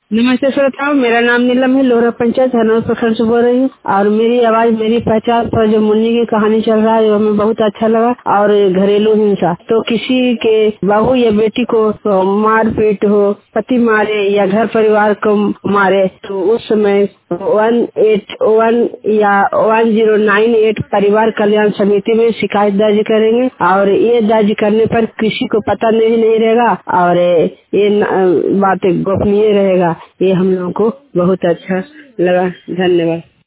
नमस्ते श्रोताओं, मेरा नाम नीलम है। लोहरा पंचायत हरनौर प्रखंड से बोल रही हूँ और मेरी आवाज मेरी पहचान पर जो मुन्नी की कहानी चल रहा है वो हमें बहुत अच्छा लगा। और घरेलू हिंसा तो किसी के बहू या बेटी को मार पीट हो, पति मारे या घर परिवार को मारे तो उस समय 181 या 1098 परिवार कल्याण समिति में शिकायत दर्ज करेंगे। और ये दर्ज करने पर किसी को पता नहीं रहेगा और ये बात गोपनीय रहेगा। ये हम लोगों को बहुत अच्छा लगा। धन्यवाद।